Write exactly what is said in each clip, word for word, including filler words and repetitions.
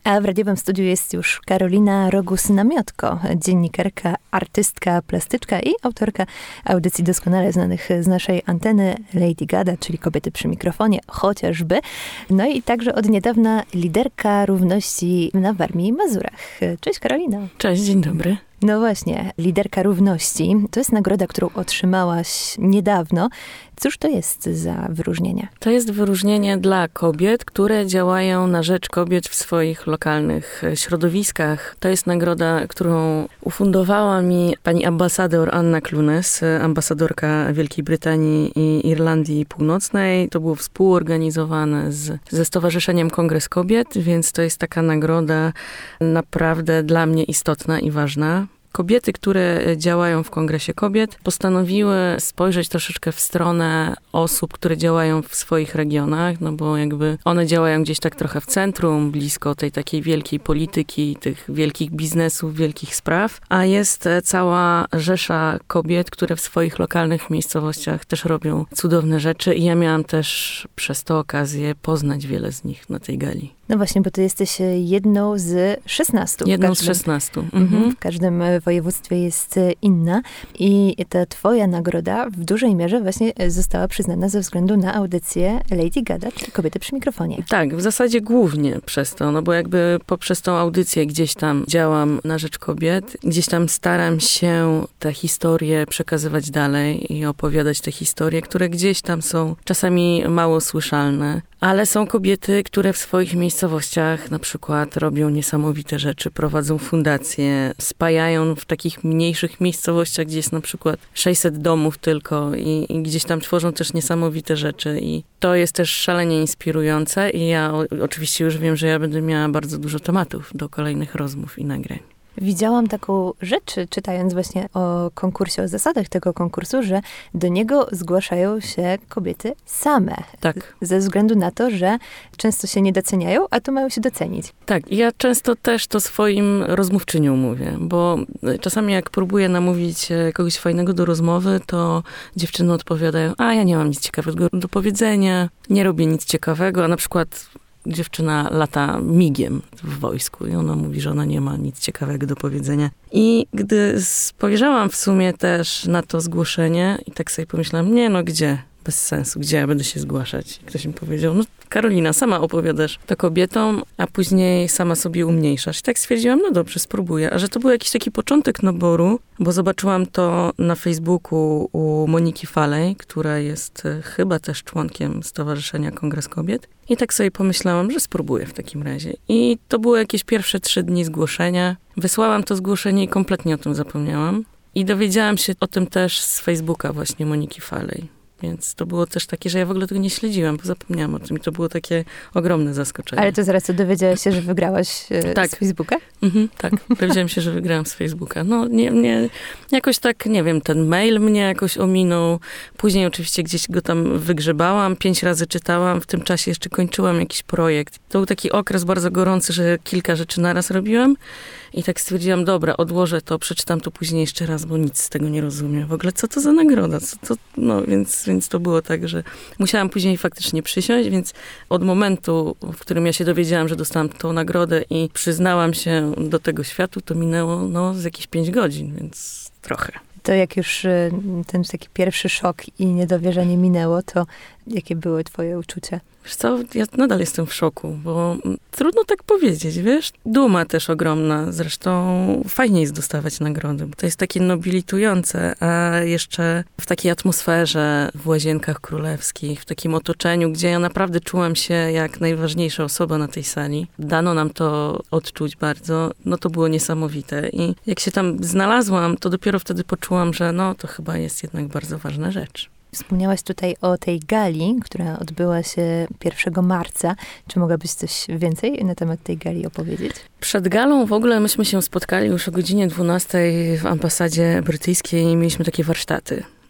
A w radiowym studiu jest już Karolina Rogus-Namiotko, dziennikarka, artystka, plastyczka i autorka audycji doskonale znanych z naszej anteny Lady Gada, czyli Kobiety przy mikrofonie, chociażby. No i także od niedawna liderka równości na Warmii i Mazurach. Cześć Karolina. Cześć, dzień dobry. No właśnie, liderka równości. To jest nagroda, którą otrzymałaś niedawno. Cóż to jest za wyróżnienie? To jest wyróżnienie dla kobiet, które działają na rzecz kobiet w swoich lokalnych środowiskach. To jest nagroda, którą ufundowała mi pani ambasador Anna Clunes, ambasadorka Wielkiej Brytanii i Irlandii Północnej. To było współorganizowane z, ze Stowarzyszeniem Kongres Kobiet, więc to jest taka nagroda naprawdę dla mnie istotna i ważna. Kobiety, które działają w Kongresie Kobiet, postanowiły spojrzeć troszeczkę w stronę osób, które działają w swoich regionach, no bo jakby one działają gdzieś tak trochę w centrum, blisko tej takiej wielkiej polityki, tych wielkich biznesów, wielkich spraw, a jest cała rzesza kobiet, które w swoich lokalnych miejscowościach też robią cudowne rzeczy i ja miałam też przez to okazję poznać wiele z nich na tej gali. No właśnie, bo ty jesteś jedną z szesnastu. Jedną każdym, z szesnastu. Mhm. W każdym województwie jest inna. I ta twoja nagroda w dużej mierze właśnie została przyznana ze względu na audycję Lady Gada, czyli Kobiety przy mikrofonie. Tak, w zasadzie głównie przez to, no bo jakby poprzez tą audycję gdzieś tam działam na rzecz kobiet, gdzieś tam staram się te historie przekazywać dalej i opowiadać te historie, które gdzieś tam są czasami mało słyszalne. Ale są kobiety, które w swoich miejscowościach na przykład robią niesamowite rzeczy, prowadzą fundacje, spajają w takich mniejszych miejscowościach, gdzie jest na przykład sześćset domów tylko i, i gdzieś tam tworzą też niesamowite rzeczy i to jest też szalenie inspirujące i ja o, oczywiście już wiem, że ja będę miała bardzo dużo tematów do kolejnych rozmów i nagrań. Widziałam taką rzecz, czytając właśnie o konkursie, o zasadach tego konkursu, że do niego zgłaszają się kobiety same. Tak. Ze względu na to, że często się nie doceniają, a tu mają się docenić. Tak, ja często też to swoim rozmówczyniom mówię, bo czasami jak próbuję namówić kogoś fajnego do rozmowy, to dziewczyny odpowiadają, a ja nie mam nic ciekawego do powiedzenia, nie robię nic ciekawego, a na przykład dziewczyna lata migiem w wojsku i ona mówi, że ona nie ma nic ciekawego do powiedzenia. I gdy spojrzałam w sumie też na to zgłoszenie i tak sobie pomyślałam, nie no gdzie? Bez sensu, gdzie ja będę się zgłaszać? I ktoś mi powiedział, no Karolina, sama opowiadasz to kobietom, a później sama sobie umniejszasz. I tak stwierdziłam, no dobrze, spróbuję. A że to był jakiś taki początek naboru, bo zobaczyłam to na Facebooku u Moniki Falej, która jest chyba też członkiem Stowarzyszenia Kongres Kobiet. I tak sobie pomyślałam, że spróbuję w takim razie. I to było jakieś pierwsze trzy dni zgłoszenia. Wysłałam to zgłoszenie i kompletnie o tym zapomniałam. I dowiedziałam się o tym też z Facebooka właśnie Moniki Falej. Więc to było też takie, że ja w ogóle tego nie śledziłam, bo zapomniałam o tym i to było takie ogromne zaskoczenie. Ale to zaraz to dowiedziałaś się, że wygrałaś e, tak. z Facebooka? Mhm, tak, dowiedziałam się, że wygrałam z Facebooka. No nie, nie, jakoś tak, nie wiem, ten mail mnie jakoś ominął. Później oczywiście gdzieś go tam wygrzebałam, pięć razy czytałam, w tym czasie jeszcze kończyłam jakiś projekt. To był taki okres bardzo gorący, że kilka rzeczy naraz robiłam. I tak stwierdziłam, dobra, odłożę to, przeczytam to później jeszcze raz, bo nic z tego nie rozumiem. W ogóle co to za nagroda? Co to? No więc, więc to było tak, że musiałam później faktycznie przysiąść, więc od momentu, w którym ja się dowiedziałam, że dostałam tą nagrodę i przyznałam się do tego światu, to minęło no z jakieś pięć godzin, więc trochę. To jak już ten taki pierwszy szok i niedowierzanie minęło, to jakie były twoje uczucia? Wiesz co, ja nadal jestem w szoku, bo trudno tak powiedzieć, wiesz? Duma też ogromna, zresztą fajnie jest dostawać nagrody, bo to jest takie nobilitujące, a jeszcze w takiej atmosferze, w Łazienkach Królewskich, w takim otoczeniu, gdzie ja naprawdę czułam się jak najważniejsza osoba na tej sali. Dano nam to odczuć bardzo, no to było niesamowite i jak się tam znalazłam, to dopiero wtedy poczułam, że no to chyba jest jednak bardzo ważna rzecz. Wspomniałaś tutaj o tej gali, która odbyła się pierwszego marca. Czy mogłabyś coś więcej na temat tej gali opowiedzieć? Przed galą w ogóle myśmy się spotkali już o godzinie dwunastej w ambasadzie brytyjskiej i mieliśmy takie warsztaty.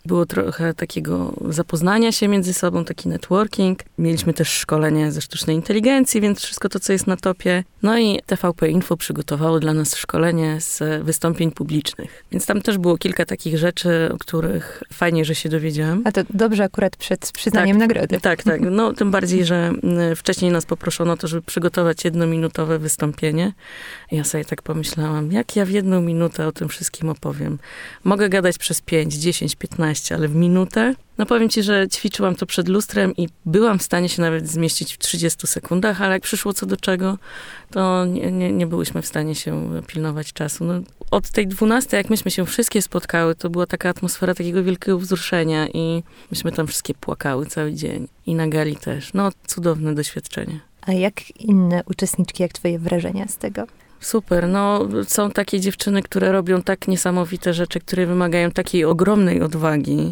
Było trochę takiego zapoznania się między sobą, taki networking. Mieliśmy też szkolenie ze sztucznej inteligencji, więc wszystko to, co jest na topie. No i T V P Info przygotowało dla nas szkolenie z wystąpień publicznych. Więc tam też było kilka takich rzeczy, o których fajnie, że się dowiedziałam. A to dobrze akurat przed przyznaniem tak, nagrody. Tak, tak. No tym bardziej, że wcześniej nas poproszono o to, żeby przygotować jednominutowe wystąpienie. I ja sobie tak pomyślałam, jak ja w jedną minutę o tym wszystkim opowiem. Mogę gadać przez pięć, dziesięć, piętnaście, ale w minutę? No powiem ci, że ćwiczyłam to przed lustrem i byłam w stanie się nawet zmieścić w trzydziestu sekundach, ale jak przyszło co do czego, to nie, nie, nie byłyśmy w stanie się pilnować czasu. No, od tej dwunastej, jak myśmy się wszystkie spotkały, to była taka atmosfera takiego wielkiego wzruszenia i myśmy tam wszystkie płakały cały dzień. I na gali też. No, cudowne doświadczenie. A jak inne uczestniczki, jak twoje wrażenia z tego? Super, no są takie dziewczyny, które robią tak niesamowite rzeczy, które wymagają takiej ogromnej odwagi,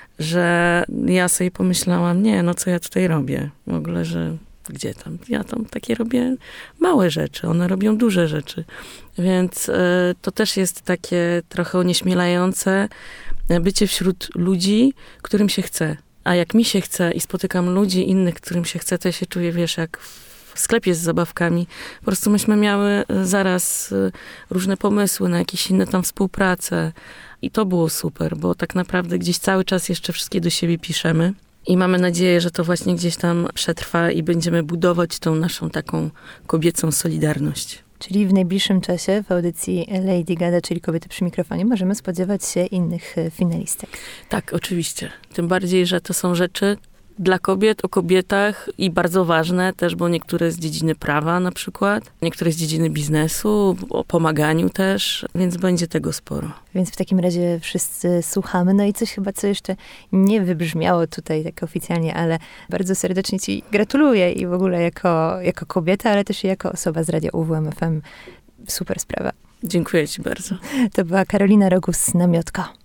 że ja sobie pomyślałam, nie, no co ja tutaj robię? W ogóle, że gdzie tam? Ja tam takie robię małe rzeczy, one robią duże rzeczy. Więc y, to też jest takie trochę onieśmielające bycie wśród ludzi, którym się chce. A jak mi się chce i spotykam ludzi innych, którym się chce, to ja się czuję, wiesz, jak w sklepie z zabawkami. Po prostu myśmy miały zaraz różne pomysły na jakieś inne tam współprace. I to było super, bo tak naprawdę gdzieś cały czas jeszcze wszystkie do siebie piszemy. I mamy nadzieję, że to właśnie gdzieś tam przetrwa i będziemy budować tą naszą taką kobiecą solidarność. Czyli w najbliższym czasie w audycji Lady Gada, czyli Kobiety przy mikrofonie, możemy spodziewać się innych finalistek. Tak, oczywiście. Tym bardziej, że to są rzeczy dla kobiet, o kobietach i bardzo ważne też, bo niektóre z dziedziny prawa na przykład, niektóre z dziedziny biznesu, o pomaganiu też, więc będzie tego sporo. Więc w takim razie wszyscy słuchamy. No i coś chyba, co jeszcze nie wybrzmiało tutaj tak oficjalnie, ale bardzo serdecznie ci gratuluję i w ogóle jako, jako kobieta, ale też i jako osoba z Radia U W M F M. Super sprawa. Dziękuję ci bardzo. To była Karolina Rogus-Namiotka.